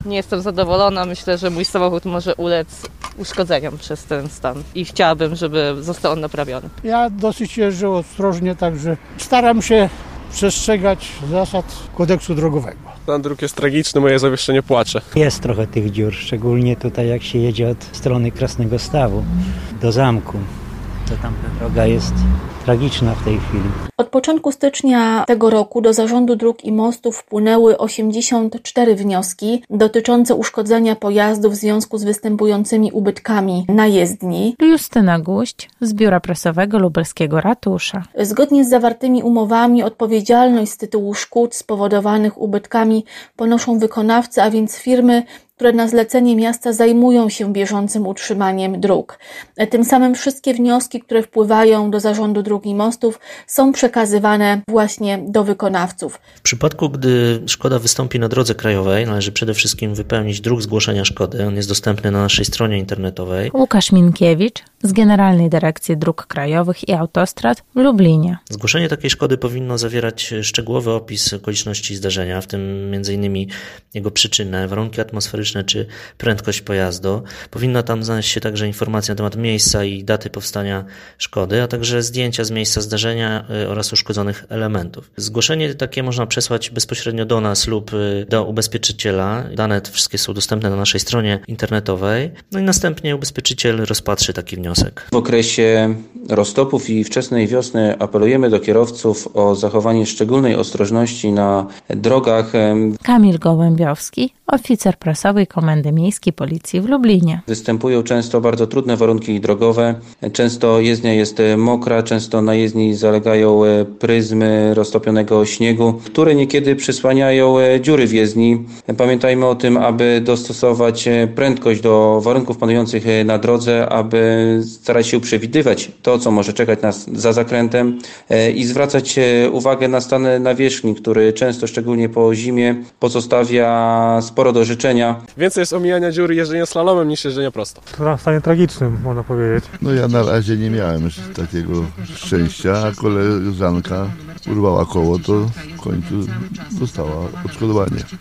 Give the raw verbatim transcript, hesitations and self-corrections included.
Nie jestem zadowolona. Myślę, że mój samochód może ulec uszkodzeniom przez ten stan i chciałabym, żeby został on naprawiony. Ja dosyć jeżdżę ostrożnie, także staram się przestrzegać zasad kodeksu drogowego. Stan dróg jest tragiczny, moje zawieszenie płacze. Jest trochę tych dziur, szczególnie tutaj jak się jedzie od strony Krasnego Stawu do zamku. To tam ta droga jest tragiczna w tej chwili. Od początku stycznia tego roku do Zarządu Dróg i Mostów wpłynęły osiemdziesiąt cztery wnioski dotyczące uszkodzenia pojazdów w związku z występującymi ubytkami na jezdni. Justyna Guść z Biura Prasowego Lubelskiego Ratusza. Zgodnie z zawartymi umowami odpowiedzialność z tytułu szkód spowodowanych ubytkami ponoszą wykonawcy, a więc firmy, które na zlecenie miasta zajmują się bieżącym utrzymaniem dróg. Tym samym wszystkie wnioski, które wpływają do Zarządu Dróg i Mostów, są przekazywane właśnie do wykonawców. W przypadku, gdy szkoda wystąpi na drodze krajowej, należy przede wszystkim wypełnić druk zgłoszenia szkody. On jest dostępny na naszej stronie internetowej. Łukasz Minkiewicz z Generalnej Dyrekcji Dróg Krajowych i Autostrad w Lublinie. Zgłoszenie takiej szkody powinno zawierać szczegółowy opis okoliczności zdarzenia, w tym między innymi jego przyczynę, warunki atmosferyczne czy prędkość pojazdu. Powinna tam znaleźć się także informacja na temat miejsca i daty powstania szkody, a także zdjęcia z miejsca zdarzenia oraz uszkodzonych elementów. Zgłoszenie takie można przesłać bezpośrednio do nas lub do ubezpieczyciela. Dane te wszystkie są dostępne na naszej stronie internetowej. No i następnie ubezpieczyciel rozpatrzy taki wniosek. W okresie roztopów i wczesnej wiosny apelujemy do kierowców o zachowanie szczególnej ostrożności na drogach. Kamil Gołębiowski, oficer prasowy Komendy Miejskiej Policji w Lublinie. Występują często bardzo trudne warunki drogowe. Często jezdnia jest mokra, często na jezdni zalegają pryzmy roztopionego śniegu, które niekiedy przysłaniają dziury w jezdni. Pamiętajmy o tym, aby dostosować prędkość do warunków panujących na drodze, aby starać się przewidywać to, co może czekać nas za zakrętem i zwracać uwagę na stan nawierzchni, który często, szczególnie po zimie, pozostawia sporo do życzenia. Więcej jest omijania dziury jeżdżenia slalomem niż jeżdżenia prosto. To w stanie tragicznym, można powiedzieć. No ja na razie nie miałem takiego szczęścia, a koleżanka urwała koło, to w końcu dostała odszkodowanie.